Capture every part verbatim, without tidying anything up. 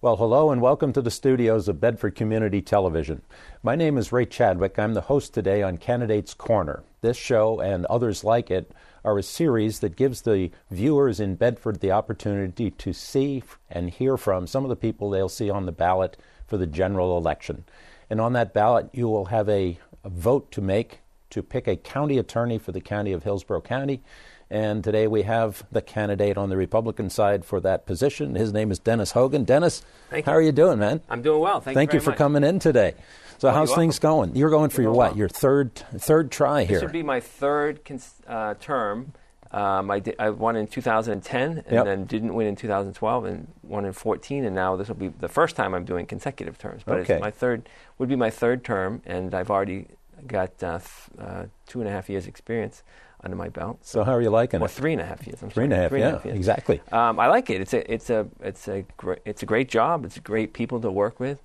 Well, hello and welcome to the studios of Bedford Community Television. My name is Ray Chadwick. I'm the host today on Candidates Corner. This show and others like it are a series that gives the viewers in Bedford the opportunity to see and hear from some of the people they'll see on the ballot for the general election. And on that ballot, you will have a, a vote to make to pick a county attorney for the county of Hillsborough County. And today we have the candidate on the Republican side for that position. His name is Dennis Hogan. Dennis, Thank how you. are you doing, man? I'm doing well. Thank, Thank you you for much. coming in today. So Oh, how's you're things going? You're going for You're your going what? well. Your third third try here. This would be my third cons- uh, term. Um, I, did, I won in two thousand ten and Yep. then didn't win in two thousand twelve and won in fourteen, and now this will be the first time I'm doing consecutive terms. But Okay. it's my third would be my third term, and I've already got uh, th- uh, two and a half years experience under my belt. So how are you liking Or it? three and a half years. I'm Three sorry. and a half, Three yeah, and a half years. exactly. Um, I like it. It's a it's a it's a great it's a great job. It's great people to work with,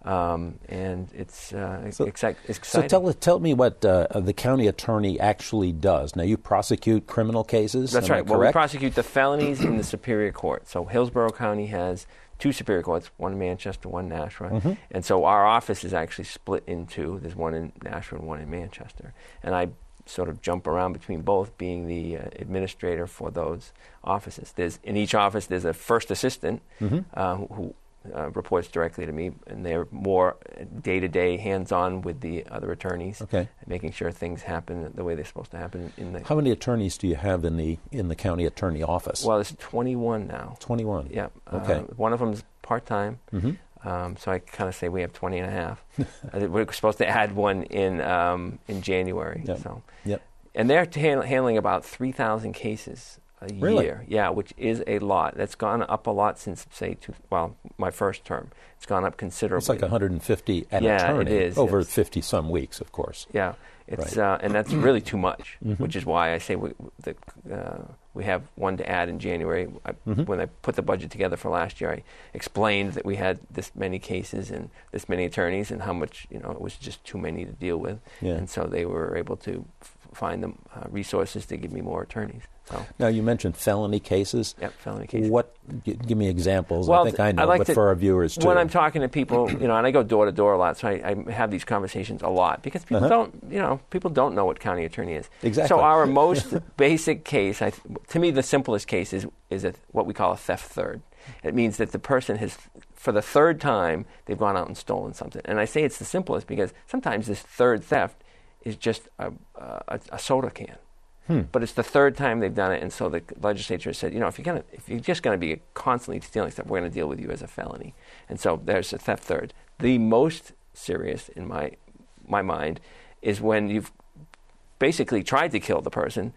um, and it's uh, So- exci- it's So exciting. tell tell me what uh, the county attorney actually does. Now, you prosecute criminal cases. That's am I right. Well, we correct? prosecute the felonies in the Superior Court. So Hillsborough County has two Superior Courts, one in Manchester, one in Nashua. Mm-hmm. And so our office is actually split in two. There's one in Nashua and one in Manchester. And I sort of jump around between both, being the uh, administrator for those offices. There's in each office there's a first assistant Mm-hmm. uh, who, who uh, reports directly to me, and they're more day-to-day, hands-on with the other attorneys, Okay. making sure things happen the way they're supposed to happen in the. How many attorneys do you have in the in the county attorney office? Well, there's twenty-one now. twenty-one. Yeah. Okay. Uh, one of them's part-time. Mm-hmm. Um, so I kind of say we have twenty and a half. uh, we're supposed to add one in um, in January. Yep. So. Yep. And they're t- handling about three thousand cases a Really? year. Yeah, which is a lot. That's gone up a lot since, say, two, well, my first term. It's gone up considerably. It's like one hundred fifty an Yeah, it attorney is, over yes. fifty some weeks, of course. Yeah, it's Right. uh, and that's really too much, Mhm. which is why I say we, the, uh, we have one to add in January. I, Mhm. When I put the budget together for last year, I explained that we had this many cases and this many attorneys, and how much, you know, it was just too many to deal with. Yeah. And so they were able to f- find them uh, resources to give me more attorneys. So, Now, you mentioned felony cases. yep, felony cases. What? G- give me examples. Well, I think I know, I like but to- for our viewers too. When I'm talking to people, you know, and I go door to door a lot, so I, I have these conversations a lot because people Uh-huh. don't, you know, people don't know what county attorney is. Exactly. So our most basic case, I, to me, the simplest case is is a, what we call a theft third. It means that the person has, for the third time, they've gone out and stolen something. And I say it's the simplest because sometimes this third theft is just a, a, a soda can. Hmm. But it's the third time they've done it, and so the legislature said, you know, if you're gonna, if you're just going to be constantly stealing stuff, we're going to deal with you as a felony. And so there's a theft third. The most serious, in my my mind, is when you've basically tried to kill the person,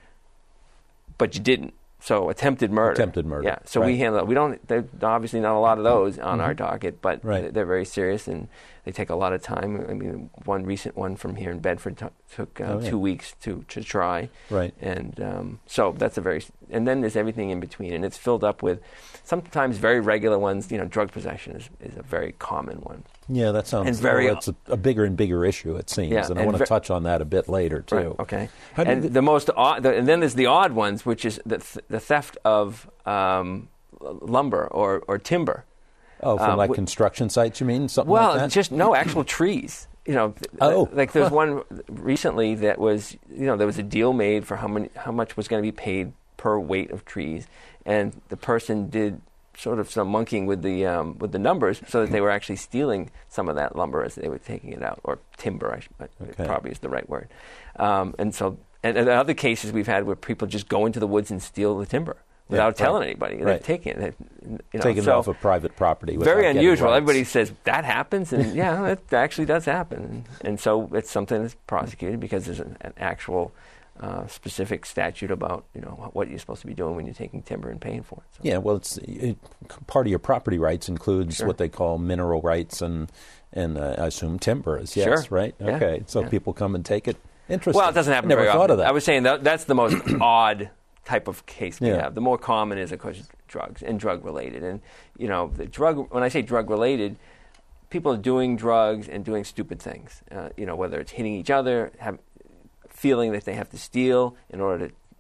but you didn't. So attempted murder. Attempted murder. Yeah. So Right. we handle. We don't. There's obviously not a lot of those on Mhm. our docket, but Right. they're, they're very serious and they take a lot of time. I mean, one recent one from here in Bedford t- took uh, Oh, yeah. two weeks to to try. Right. And um, so that's a very, and then there's everything in between, and it's filled up with sometimes very regular ones. You know, drug possession is, is a very common one. Yeah, that sounds. And very- well, it's a, a bigger and bigger issue, it seems, Yeah, and I and want to ver- touch on that a bit later too. Right, okay. How do And you- the most odd, the, and then there's the odd ones, which is the, th- the theft of um, l- lumber or, or timber. Oh, from um, like w- construction sites, you mean? Something Well, like that? just no actual trees. You know, th- Oh. like there's one recently that was, you know, there was a deal made for how many, how much was going to be paid per weight of trees, and the person did sort of some monkeying with the um, with the numbers, so that they were actually stealing some of that lumber as they were taking it out, or timber, I sh- Okay. probably is the right word. Um, and so, and, and other cases we've had where people just go into the woods and steal the timber without right. telling anybody. They're Right. taking it. They've, You know, Taken so off of private property. without very getting unusual. rights. Everybody says that happens, and yeah, it actually does happen. And so it's something that's prosecuted because there's an, an actual uh, specific statute about, you know, what you're supposed to be doing when you're taking timber and paying for it. So. Yeah, well, it's it, part of your property rights includes Sure. what they call mineral rights and and uh, I assume timber is yes, Sure. right? Yeah. Okay, so Yeah. people come and take it. Interesting. Well, it doesn't happen Never very thought often. of that. I was saying that that's the most odd type of case we Yeah. have. The more common is, of course, drugs and drug related. And you know, the drug. When I say drug related, people are doing drugs and doing stupid things. Uh, you know, whether it's hitting each other, have, feeling that they have to steal in order to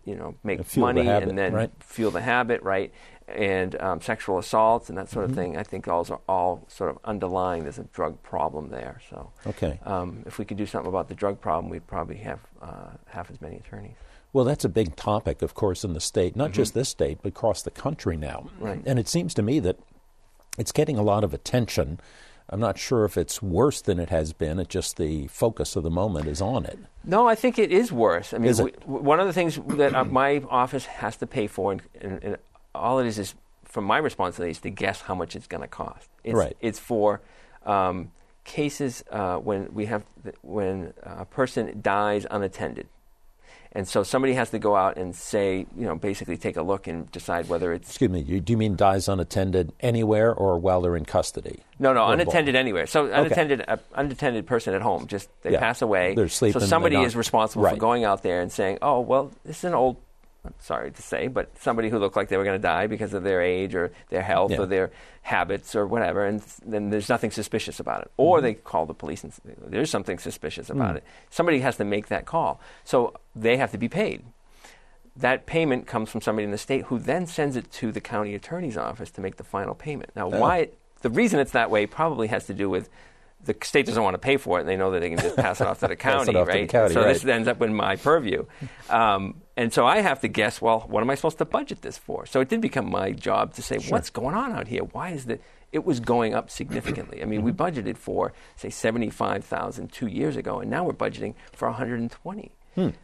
you know, make fuel money the habit, and then right? fuel the habit, right? And um, sexual assaults and that sort of thing. I think those are all sort of underlying. There's a drug problem there. So, okay. um, if we could do something about the drug problem, we'd probably have uh, half as many attorneys. Well, that's a big topic, of course, in the state, not Mm-hmm. just this state, but across the country now. Right. And it seems to me that it's getting a lot of attention. I'm not sure if it's worse than it has been. It's just the focus of the moment is on it. No, I think it is worse. I mean, Is it? we, one of the things that uh, my office has to pay for, and, and, and all it is is, from my responsibility, is to guess how much it's going to cost. It's, Right. It's for um, cases uh, when we have th- when a person dies unattended. And so somebody has to go out and say, you know, basically take a look and decide whether it's... Excuse me, you, do you mean dies unattended anywhere or while they're in custody? No, no, Or unattended both? anywhere. So unattended, a unattended person at home, just they Yeah. pass away. They're sleeping, So somebody they're not- is responsible Right. for going out there and saying, oh, well, this is an old... I'm sorry to say, but somebody who looked like they were going to die because of their age or their health Yeah. or their habits or whatever, and then there's nothing suspicious about it. Or they call the police and say, there's something suspicious about Mm. it. Somebody has to make that call. So they have to be paid. That payment comes from somebody in the state who then sends it to the county attorney's office to make the final payment. Now, Oh. why it, the reason it's that way probably has to do with the state doesn't want to pay for it, and they know that they can just pass it off to the Pass it county, off to the right? county, so right. this ends up in my purview. Um, and so I have to guess, well, what am I supposed to budget this for? So it did become my job to say, Sure. what's going on out here? Why is the it was going up significantly. I mean, we budgeted for, say, seventy-five thousand dollars two years ago, and now we're budgeting for one hundred twenty thousand dollars. Hmm.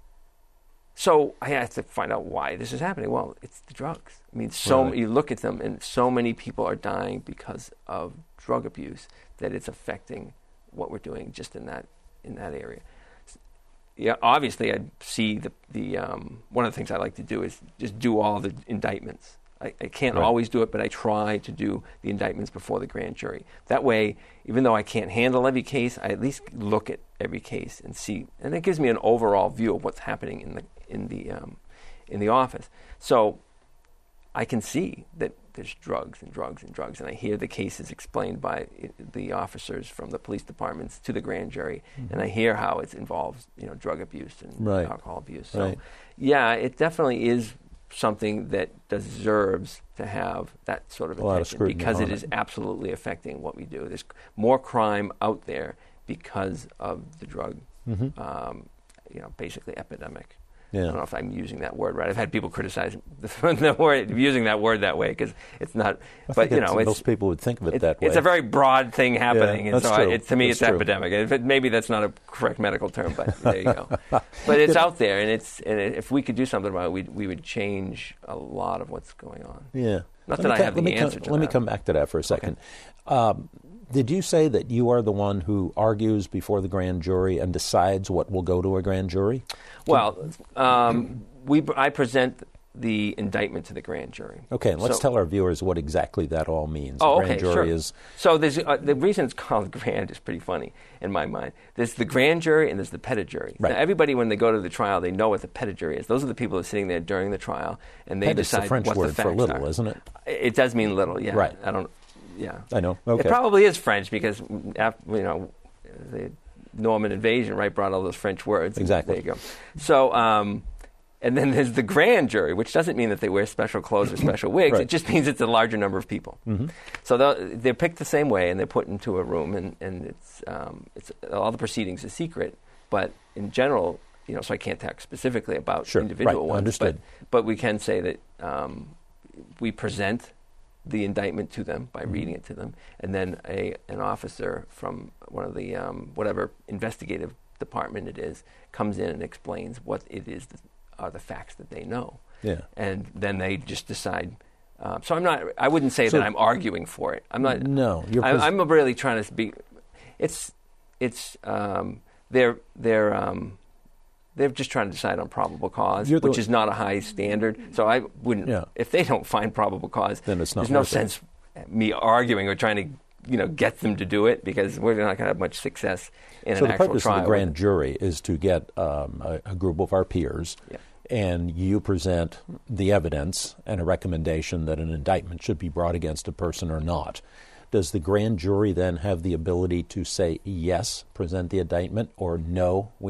So I had to find out why this is happening. Well, it's the drugs. I mean, so Right. you look at them, and so many people are dying because of drug abuse that it's affecting what we're doing just in that in that area. Yeah, obviously, I see the the um, one of the things I like to do is just do all the indictments. I, I can't Right. always do it, but I try to do the indictments before the grand jury. That way, even though I can't handle every case, I at least look at every case and see, and it gives me an overall view of what's happening in the in the um, in the office. So I can see that there's drugs and drugs and drugs, and I hear the cases explained by I- the officers from the police departments to the grand jury, Mm-hmm. and I hear how it involves, you know, drug abuse and Right. alcohol abuse. So, Right. yeah, it definitely is something that deserves to have that sort of A lot of attention scrutiny because it on is it. absolutely affecting what we do. There's more crime out there because of the drug, Mhm. um, you know, basically epidemic. Yeah. I don't know if I'm using that word right. I've had people criticize the, the word, using that word that way because it's not. I but think you it's- know, it's, most people would think of it, it- that way. it's a very broad thing happening, and that's so I, true. it, to me, That's it's true. epidemic. If it, maybe that's not a correct medical term, but there you go. But it's out there, and it's and it, if we could do something about it, we we would change a lot of what's going on. Yeah. Not Let that me I co- have the let me answer come, to Let me that. come back to that for a second. Um, did you say that you are the one who argues before the grand jury and decides what will go to a grand jury? Well, um, we I present the indictment to the grand jury. Okay, and let's So- tell our viewers what exactly that all means. Oh, the grand okay, jury sure. is So there's uh, the reason it's called grand is pretty funny in my mind. There's the grand jury and there's the pedijury. Right. Now, everybody, when they go to the trial, they know what the pedijury is. Those are the people who are sitting there during the trial, and they Ped is the decide French what word the for facts little, are. isn't it? It does mean little, yeah. Right. I don't. Yeah. I know. Okay. It probably is French because after, you know the Norman invasion, right, brought all those French words. Exactly. There you go. So. Um, And then there's the grand jury, which doesn't mean that they wear special clothes or special wigs. Right. It just means it's a larger number of people. Mm-hmm. So they're, they're picked the same way, and they're put into a room, and, and it's, um, it's all the proceedings are secret. But in general, you know, so I can't talk specifically about Sure. individual Right. ones. Understood. But, but we can say that um, we present the indictment to them by Mm-hmm. reading it to them, and then a an officer from one of the um, whatever investigative department it is comes in and explains what it is that are the facts that they know. Yeah. And then they just decide. Uh, so I'm not. I wouldn't say So- that I'm arguing for it. I'm not. No, you're I, pres- I'm really trying to be. It's. It's. Um, they're. They're. Um, they're just trying to decide on probable cause, You're the- which is not a high standard. So I wouldn't. Yeah. If they don't find probable cause, Then it's not there's no worth it. sense me arguing or trying to, you know, get them to do it because we're not going to have much success in So an the actual purpose trial. of the grand jury is to get um, a, a group of our peers, Yeah. and you present the evidence and a recommendation that an indictment should be brought against a person or not. Does the grand jury then have the ability to say yes, present the indictment, or no, we don't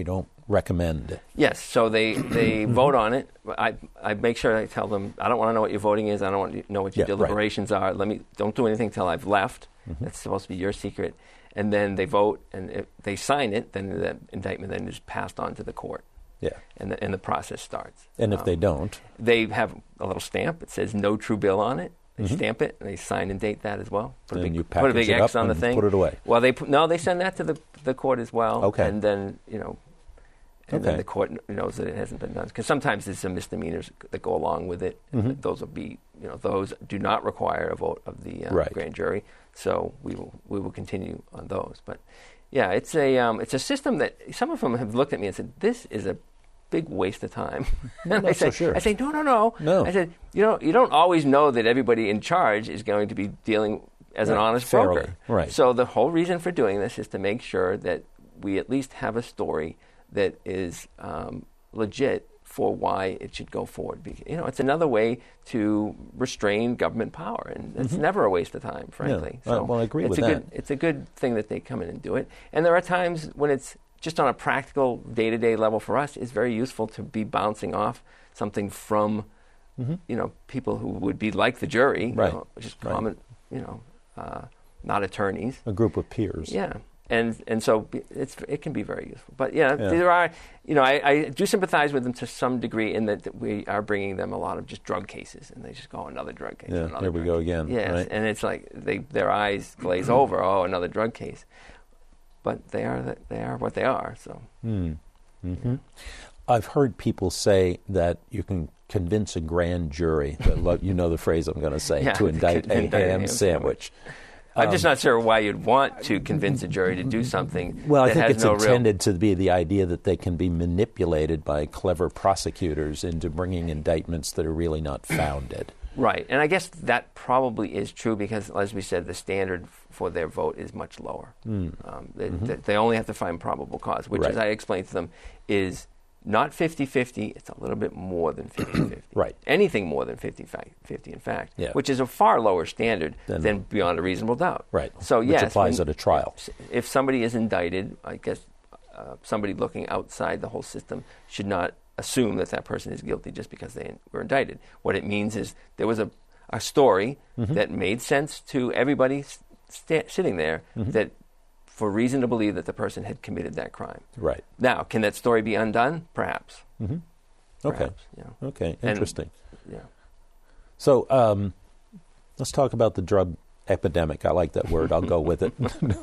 recommend? Yes, so they, they vote on it. I I make sure I tell them, I don't want to know what your voting is. I don't want to know what your Yeah, deliberations right. are. Let me don't do anything till I've left. Mm-hmm. That's supposed to be your secret. And then they vote, and if they sign it, then the indictment then is passed on to the court. Yeah. And the, and the process starts. And if um, they don't? They have a little stamp. It says no true bill on it. They mm-hmm. stamp it, and they sign and date that as well. Put and a big, you put a big it X up on the and thing. Put it away. Well, they put, no, they send that to the the court as well. Okay. And then, you know, and okay. then the court knows that it hasn't been done. Because sometimes there's some misdemeanors that go along with it. Mm-hmm. And those will be, you know, those do not require a vote of the uh, right. grand jury. So we will we will continue on those. But yeah, it's a um, it's a system that some of them have looked at me and said, "This is a big waste of time." And I say, so sure. I say, no, no, no, no. I said, you know, you don't always know that everybody in charge is going to be dealing as right. an honest Fairly. broker. Right. So the whole reason for doing this is to make sure that we at least have a story that is um, legit for why it should go forward. Because, you know, it's another way to restrain government power, and it's mm-hmm. never a waste of time, frankly. Yeah. So uh, well, I agree it's with a that. Good, it's a good thing that they come in and do it. And there are times when it's just on a practical day-to-day level for us, it's very useful to be bouncing off something from, mm-hmm. you know, people who would be like the jury, right. you know, just right. common, you know, uh, not attorneys. A group of peers. Yeah. And and so it's it can be very useful. But yeah, yeah. there are, you know, I, I do sympathize with them to some degree in that, that we are bringing them a lot of just drug cases, and they just go, oh, another drug case. Yeah, another here we go case. again. Yes, right? and it's like they their eyes glaze over. Oh, another drug case. But they are the, they are what they are. So. Mm. Mm-hmm. I've heard people say that you can convince a grand jury, that, you know the phrase I'm going to say, yeah, to indict a ham, ham sandwich. I'm just not sure why you'd want to convince a jury to do something. Well, I that think has it's no intended real... to be the idea that they can be manipulated by clever prosecutors into bringing indictments that are really not founded. Right, and I guess that probably is true because, as we said, the standard for their vote is much lower. Mm. Um, they, mm-hmm. they only have to find probable cause, which, right. as I explained to them, is not fifty-fifty, it's a little bit more than fifty-fifty. Right. Anything more than fifty-fifty, in fact, yeah. which is a far lower standard then, than beyond a reasonable doubt. Right, so, which yes, applies when, at a trial. If somebody is indicted, I guess uh, somebody looking outside the whole system should not assume that that person is guilty just because they were indicted. What it means is there was a, a story mm-hmm. that made sense to everybody st- sitting there mm-hmm. that for reason to believe that the person had committed that crime. Right. Now, can that story be undone? Perhaps. Mm-hmm. Okay. Perhaps, yeah. Okay. Interesting. And, yeah. So um, let's talk about the drug epidemic. I like that word. I'll go with it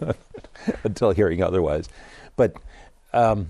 until hearing otherwise. But um,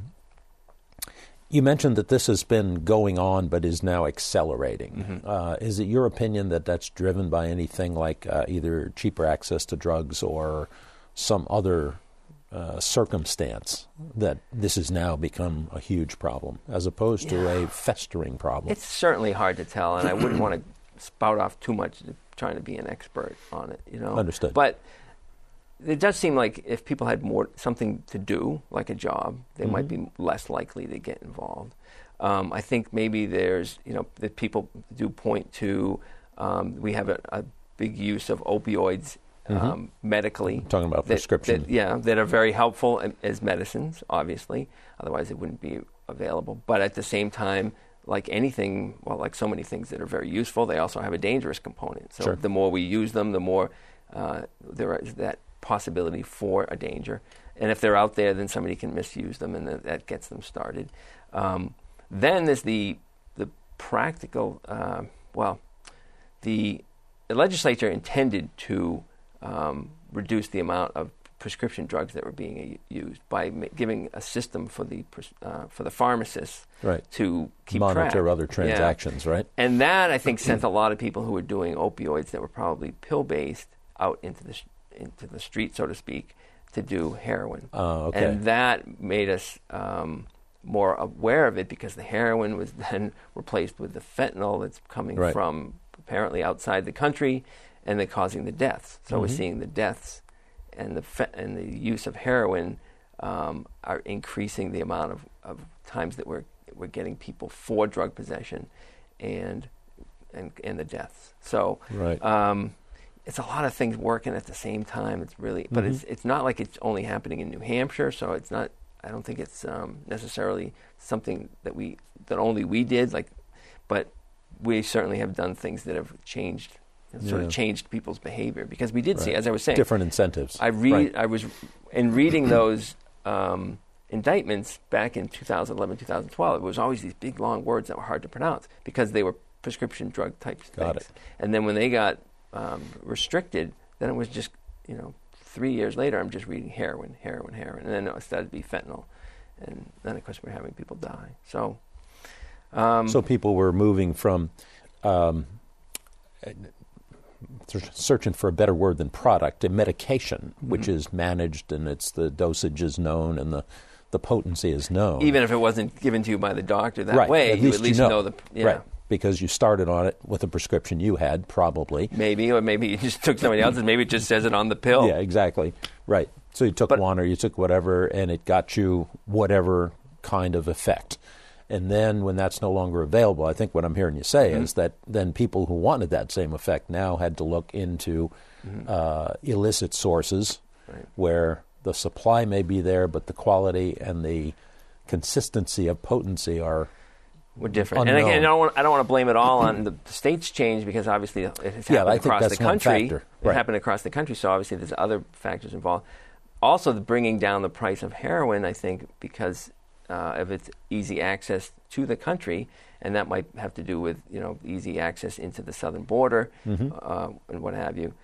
you mentioned that this has been going on but is now accelerating. Mm-hmm. Uh, is it your opinion that that's driven by anything like uh, either cheaper access to drugs or some other Uh, circumstance that this has now become a huge problem as opposed yeah. to a festering problem? It's certainly hard to tell, and I wouldn't want to spout off too much trying to be an expert on it, you know. Understood. But it does seem like if people had more something to do, like a job, they mm-hmm. might be less likely to get involved. Um, I think maybe there's, you know, that people do point to um, we have a, a big use of opioids. Mm-hmm. Um, medically. I'm talking about that, prescription. That, yeah, that are very helpful as medicines, obviously. Otherwise, it wouldn't be available. But at the same time, like anything, well, like so many things that are very useful, they also have a dangerous component. So sure. the more we use them, the more uh, there is that possibility for a danger. And if they're out there, then somebody can misuse them, and th- that gets them started. Um, then there's the the practical, uh, well, the, the legislature intended to Um, reduce the amount of prescription drugs that were being uh, used by ma- giving a system for the pres- uh, for the pharmacists right. to keep monitor track. other transactions, yeah. right? And that I think sent a lot of people who were doing opioids that were probably pill based out into the sh- into the street, so to speak, to do heroin. Uh, okay. And that made us um, more aware of it because the heroin was then replaced with the fentanyl that's coming right. from apparently outside the country. And they're causing the deaths. So mm-hmm. we're seeing the deaths and the fe- and the use of heroin um, are increasing the amount of, of times that we're we're getting people for drug possession, and and and the deaths. So right. um, it's a lot of things working at the same time. It's really, but mm-hmm. it's it's not like it's only happening in New Hampshire. So it's not. I don't think it's um, necessarily something that we that only we did. Like, but we certainly have done things that have changed, sort Yeah. of changed people's behavior, because we did Right. see, as I was saying, Different incentives. I read. Right. I was in reading those um, indictments back in two thousand eleven, two thousand twelve. It was always these big long words that were hard to pronounce because they were prescription drug type Got things. it. And then when they got um, restricted, then it was just, you know, three years later, I'm just reading heroin, heroin, heroin, and then it started to be fentanyl, and then of course we're having people die. So, um, So people were moving from um, searching for a better word than product, to medication, which mm-hmm. is managed and it's the dosage is known and the, the potency is known. even if it wasn't given to you by the doctor that right. way, at you least at least you know. know, the yeah. Right, because you started on it with a prescription you had, probably. Maybe, or maybe you just took somebody else's. Maybe it just says it on the pill. Yeah, exactly. Right. So you took But- one or you took whatever, and it got you whatever kind of effect. And then when that's no longer available, I think what I'm hearing you say Mm-hmm. is that then people who wanted that same effect now had to look into Mm-hmm. uh, illicit sources Right. where the supply may be there, but the quality and the consistency of potency are We're different. And unknown. again, I don't, want, I don't want to blame it all on the, the states change, because obviously it has Yeah, happened I think across that's the one country. factor. It Right. happened across the country, so obviously there's other factors involved. Also, the bringing down the price of heroin, I think, because uh, of its easy access to the country, and that might have to do with, you know, easy access into the southern border Mm-hmm. uh, and what have you.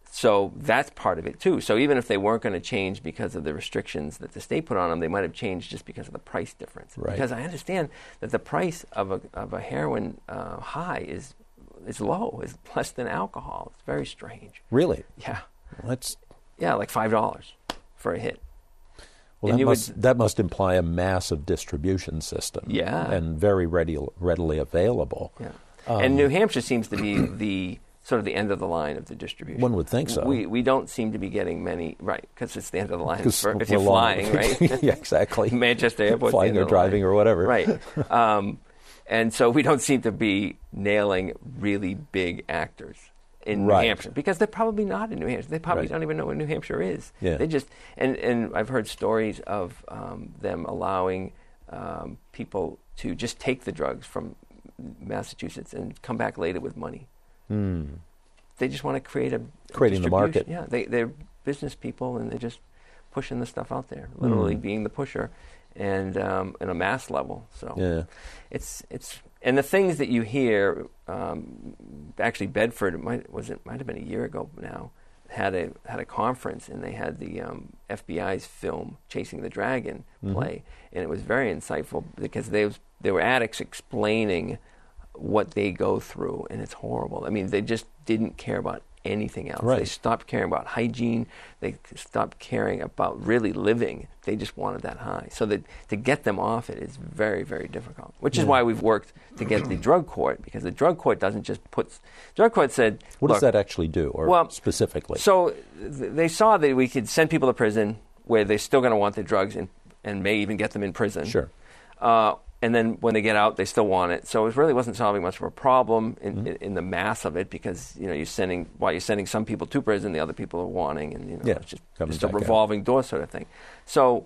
So that's part of it too. So even if they weren't going to change because of the restrictions that the state put on them, they might have changed just because of the price difference. Right. Because I understand that the price of a of a heroin uh, high is is low, is less than alcohol. It's very strange. really. Yeah, Well, that's yeah, like five dollars for a hit. well, And that you must would- that must imply a massive distribution system. Yeah. and very ready, readily available. Yeah, Um, and New Hampshire seems to be the sort of the end of the line of the distribution. One would think so. We we don't seem to be getting many, right? Because it's the end of the line. 'Cause For, if we're you're long. flying, right? Yeah, exactly. Manchester Airport, Flying or driving or whatever. right? Um, and so we don't seem to be nailing really big actors in Right. New Hampshire, because they're probably not in New Hampshire. They probably Right. don't even know what New Hampshire is. Yeah. They just and and I've heard stories of um, them allowing um, people to just take the drugs from Massachusetts and come back later with money. Hmm. They just want to create a Creating the market. distribution. Yeah, they, they're business people, and they're just pushing the stuff out there, literally Mm. being the pusher, and um, in a mass level. So Yeah. it's it's and the things that you hear. Um, actually, Bedford it might was it might have been a year ago now had a had a conference, and they had the um, F B I's film Chasing the Dragon Mhm. play, and it was very insightful because they was, they were addicts explaining what they go through, and it's horrible. I mean, they just didn't care about anything else. Right. They stopped caring about hygiene. They stopped caring about really living. They just wanted that high. So that to get them off it is very, very difficult, which is Yeah. why we've worked to get the drug court, because the drug court doesn't just put... Drug court said... What look, does that actually do, or well, specifically? So th- they saw that we could send people to prison where they're still going to want the drugs and, and may even get them in prison. Sure. Uh, and then when they get out, they still want it. So it really wasn't solving much of a problem in, Mm-hmm. in, in the mass of it, because you know you're sending while you're sending some people to prison, the other people are wanting, and you know Yeah, it's just, coming just a back out. revolving door sort of thing. So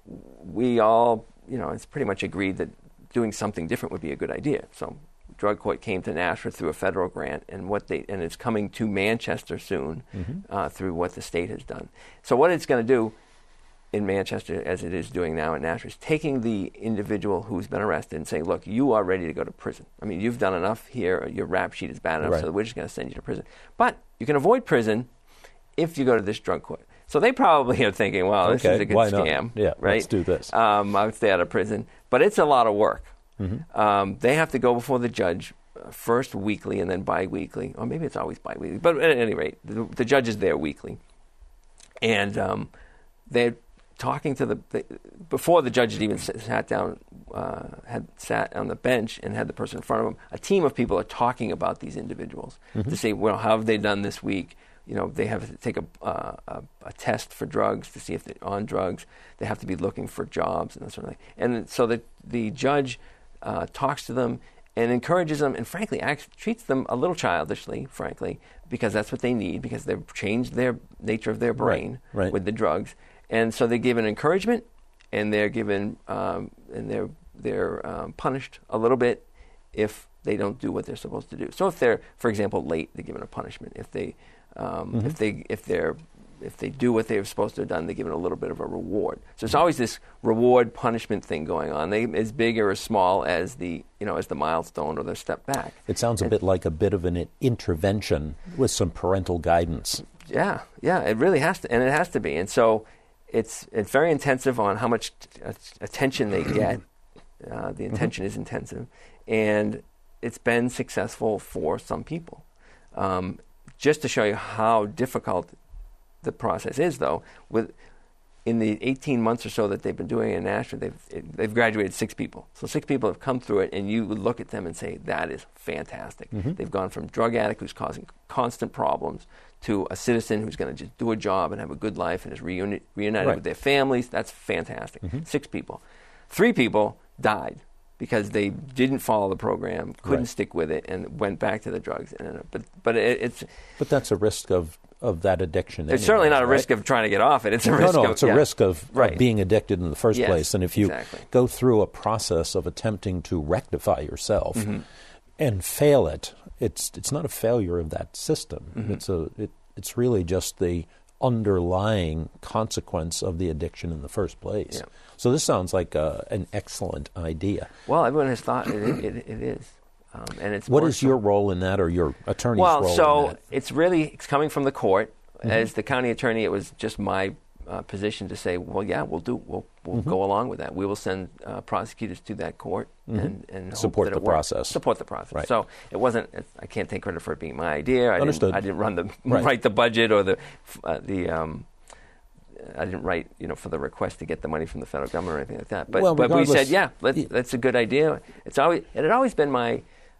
we all, you know, it's pretty much agreed that doing something different would be a good idea. So drug court came to Nashua through a federal grant, and what they and it's coming to Manchester soon Mm-hmm. uh, through what the state has done. So what it's going to do in Manchester, as it is doing now in Nashua, is taking the individual who's been arrested and saying, look, you are ready to go to prison. I mean, you've done enough here. Your rap sheet is bad enough, Right. so we're just going to send you to prison. But you can avoid prison if you go to this drug court. So they probably are thinking, well, this Okay, is a good why not? scam. Yeah, right? let's do this. Um, I would stay out of prison. But it's a lot of work. Mm-hmm. Um, they have to go before the judge uh, first weekly and then bi-weekly. Or maybe it's always bi-weekly. But at any rate, the, the judge is there weekly. And um, they're talking to the, the... Before the judge had even s- sat down, uh, had sat on the bench and had the person in front of him, a team of people are talking about these individuals Mm-hmm. to say, well, how have they done this week? You know, they have to take a, uh, a, a test for drugs to see if they're on drugs. They have to be looking for jobs and that sort of thing. And so the, the judge uh, talks to them and encourages them, and frankly, acts, treats them a little childishly, frankly, because that's what they need, because they've changed their nature of their brain Right, right. with the drugs. And so they give an encouragement and they're given um, and they're they're um, punished a little bit if they don't do what they're supposed to do. So if they're, for example, late, they're given a punishment. If they um, mm-hmm. if they if they're if they do what they're supposed to have done, they're given a little bit of a reward. So it's always this reward punishment thing going on. They as big or as small as the you know as the milestone or the step back. It sounds a and, bit like a bit of an intervention with some parental guidance. Yeah, yeah, it really has to, and it has to be. And so it's it's very intensive on how much t- attention they get. Uh, the attention mm-hmm. is intensive, and it's been successful for some people. Um, just to show you how difficult the process is, though, with in the eighteen months or so that they've been doing it in Nashville, they've it, they've graduated six people. So six people have come through it, and you would look at them and say, that is fantastic. Mm-hmm. They've gone from drug addict who's causing constant problems to a citizen who's going to just do a job and have a good life and is reuni- reunited right. with their families. That's fantastic. Mm-hmm. Six people. Three people died because they didn't follow the program, couldn't right. stick with it, and went back to the drugs. And, but but it, it's but that's a risk of, of that addiction. It's anyway, certainly not a right? risk of trying to get off it. It's a no, risk. No, of, it's a yeah. risk of, right. of being addicted in the first yes, place. And if you exactly. go through a process of attempting to rectify yourself mm-hmm. and fail it, it's it's not a failure of that system. Mm-hmm. It's a it, it's really just the underlying consequence of the addiction in the first place. Yeah. So this sounds like a, an excellent idea. Well, everyone has thought it, it, it is. Um, and it's what is so, your role in that, or your attorney's well, role so in that? it's really it's coming from the court. Mm-hmm. As the county attorney, it was just my uh, position to say, well, yeah, we'll do, we'll we'll mm-hmm. go along with that. We will send uh, prosecutors to that court mm-hmm. and, and support hope that the it works. process. Support the process. Right. So it wasn't. It, I can't take credit for it being my idea. I Understood. Didn't, I didn't run the right. write the budget or the uh, the. Um, I didn't write, you know, for the request to get the money from the federal government or anything like that. But, well, but we said, yeah, let's, yeah, that's a good idea. It's always it had always been my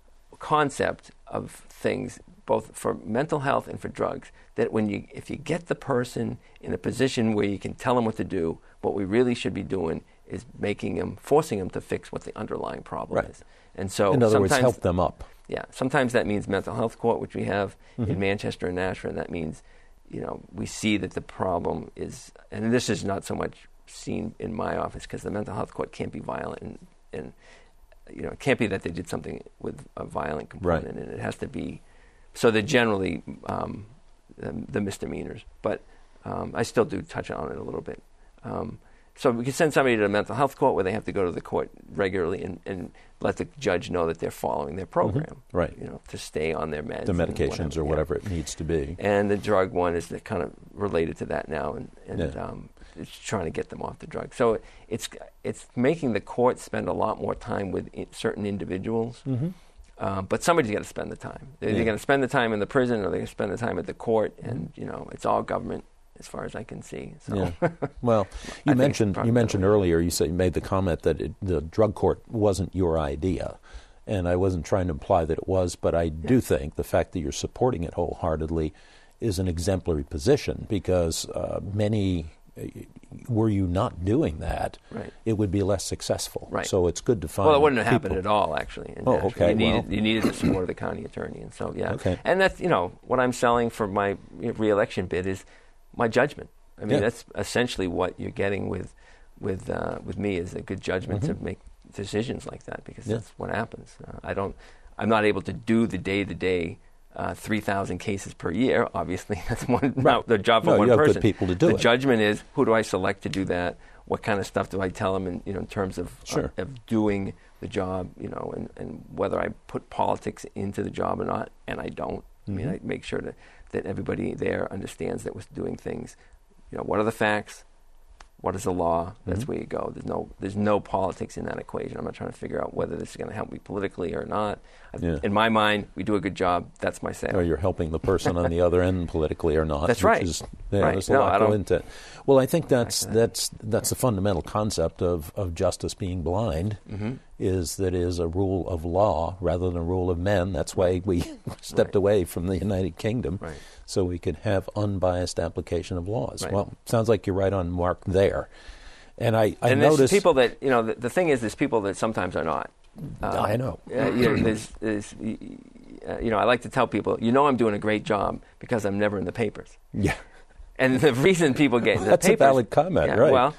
concept of things, both for mental health and for drugs, that when you if you get the person in a position where you can tell them what to do, what we really should be doing is making them, forcing them to fix what the underlying problem right. is. And so, in other sometimes, words, help them up. Yeah, sometimes that means mental health court, which we have mm-hmm. in Manchester and Nashville, and that means, you know, we see that the problem is, and this is not so much seen in my office because the mental health court can't be violent, and, and you know, it can't be that they did something with a violent component, right. and it has to be. So they're generally um, the, the misdemeanors, but um, I still do touch on it a little bit. Um, so we can send somebody to the mental health court where they have to go to the court regularly and, and let the judge know that they're following their program, mm-hmm. right? You know, to stay on their meds, the medications whatever, or yeah. whatever it needs to be. And the drug one is the kind of related to that now, and, and yeah. um, it's trying to get them off the drug. So it's it's making the court spend a lot more time with I- certain individuals. Mm-hmm. Um, but somebody's got to spend the time. They're, yeah. they're going to spend the time in the prison, or they're going to spend the time at the court, and you know, it's all government as far as I can see. So, yeah. Well, you mentioned you mentioned earlier. You said you made the comment that it, the drug court wasn't your idea, and I wasn't trying to imply that it was, but I yeah. do think the fact that you're supporting it wholeheartedly is an exemplary position, because uh, many. Were you not doing that, right. it would be less successful. Right. So it's good to find. Well, it wouldn't have people. happened at all, actually. In oh, Nashville. okay. You needed, well. you needed the support of the county attorney, and so yeah. Okay. And that's, you know, what I'm selling for my re-election bid is my judgment. I mean, yeah. that's essentially what you're getting with, with, uh, with me, is a good judgment mm-hmm. to make decisions like that, because yeah. that's what happens. Uh, I don't, I'm not able to do the day-to-day. Uh, three thousand cases per year, obviously. That's one, right. not the job for no, one you have person. Good people to do the it. judgment is, who do I select to do that? What kind of stuff do I tell them in, you know, in terms of, sure. uh, of doing the job, you know, and, and whether I put politics into the job or not, and I don't. Mm-hmm. I mean, I make sure that, that everybody there understands that we're doing things, you know, what are the facts? What is the law? That's mm-hmm. where you go. There's no there's no politics in that equation. I'm not trying to figure out whether this is going to help me politically or not. Yeah. In my mind, we do a good job. That's my sale. Or you're helping the person on the other end politically or not. That's which right. Is, yeah, right. There's a no, lot I go don't, into it. Well, I think that's that. that's that's the fundamental concept of, of justice being blind, mm-hmm. is that it is a rule of law rather than a rule of men. That's why we stepped right. away from the United Kingdom, right. so we could have unbiased application of laws. Right. Well, sounds like you're right on mark there. And I, I and noticed there's people that, you know, the, the thing is, there's people that sometimes are not. Uh, I know. Uh, you know, there's, there's, uh, you know, I like to tell people, you know, I'm doing a great job because I'm never in the papers. Yeah. And the reason people get in the That's papers... a valid comment, yeah, right. Well,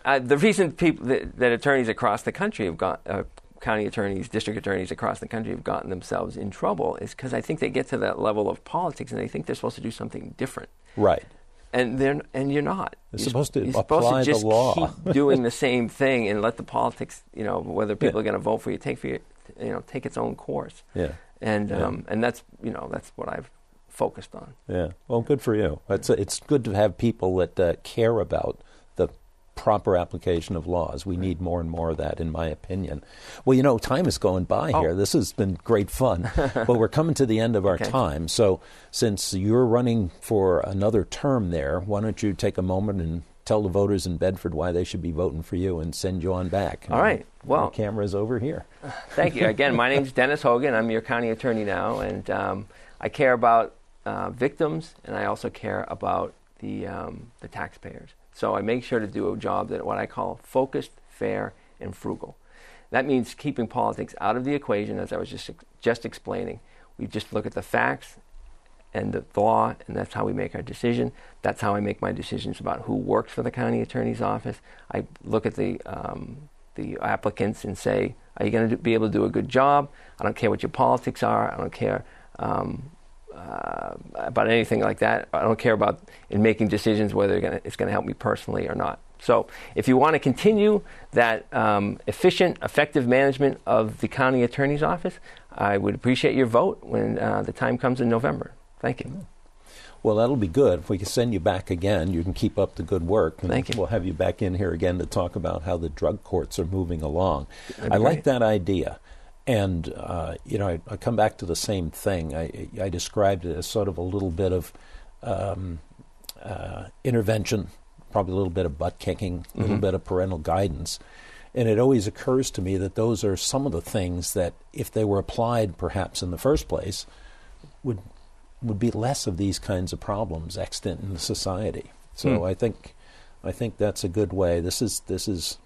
uh, the reason people that, that attorneys across the country have got uh, county attorneys, district attorneys across the country have gotten themselves in trouble is because I think they get to that level of politics and they think they're supposed to do something different. Right. And they're and you're not. They're you're supposed to you're apply supposed to just the law. keep doing the same thing and let the politics, you know, whether people Yeah. are going to vote for you, take for you, you know, take its own course. Yeah. And Yeah. um, and that's you know that's what I've focused on. Yeah. Well, good for you. It's it's good to have people that uh, care about the proper application of laws. We need more and more of that, in my opinion. Well, you know, time is going by Oh. here. This has been great fun. But we're coming to the end of our Okay. time. So since you're running for another term there, why don't you take a moment and tell the voters in Bedford why they should be voting for you and send you on back. All right. Well, the camera's over here. Thank you. Again, my name's Dennis Hogan. I'm your county attorney now, and um, I care about uh, victims, and I also care about the um, the taxpayers. So I make sure to do a job that what I call focused, fair, and frugal. That means keeping politics out of the equation, as I was just just explaining. We just look at the facts and the law, and that's how we make our decision. That's how I make my decisions about who works for the county attorney's office. I look at the um, the applicants and say, are you going to be able to do a good job? I don't care what your politics are. I don't care um, uh, about anything like that. I don't care about in making decisions whether gonna, it's going to help me personally or not. So if you want to continue that um, efficient, effective management of the county attorney's office, I would appreciate your vote when uh, the time comes in November. Thank you. Well, that'll be good. If we can send you back again, you can keep up the good work. And Thank you. We'll have you back in here again to talk about how the drug courts are moving along. That'd I be like great. that idea. And, uh, you know, I, I come back to the same thing. I, I described it as sort of a little bit of um, uh, intervention, probably a little bit of butt kicking, a little Mm-hmm. bit of parental guidance. And it always occurs to me that those are some of the things that, if they were applied perhaps in the first place, would would be less of these kinds of problems extant in society. So Hmm. I think I think that's a good way. This is this is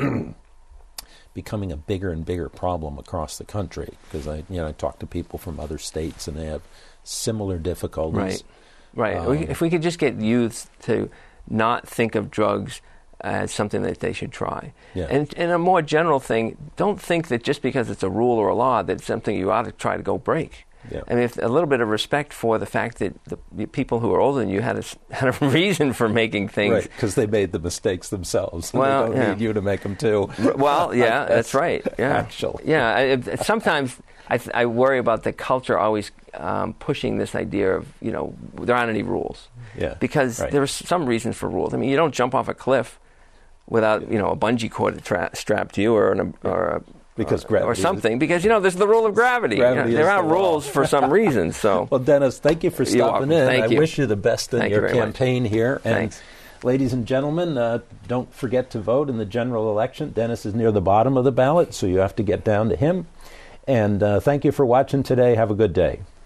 becoming a bigger and bigger problem across the country, because I you know I talk to people from other states and they have similar difficulties. Right, right. Um, we, if we could just get youths to not think of drugs as something that they should try. Yeah. And, and a more general thing, don't think that just because it's a rule or a law that it's something you ought to try to go break. Yeah. I mean, if, a little bit of respect for the fact that the, the people who are older than you had a, s- had a reason for making things. Right, because they made the mistakes themselves. And Well, they don't yeah. need you to make them too. R- Well, yeah, that's right. Yeah, Actually. yeah. I, it- sometimes I, th- I worry about the culture always um, pushing this idea of you know there aren't any rules. Yeah, Because right. there's some reasons for rules. I mean, you don't jump off a cliff without you know a bungee cord tra- strapped to you or an, or a, Because or, gravity or is- something. Because you know there's the rule of gravity. You know, Gravity there is are the law. rules for some reason. So. Well, Dennis, thank you for You're stopping welcome. in. Thank I you. wish you the best in Thank you your very much. campaign here. And Thanks. ladies and gentlemen, uh, don't forget to vote in the general election. Dennis is near the bottom of the ballot, so you have to get down to him. And uh, thank you for watching today. Have a good day.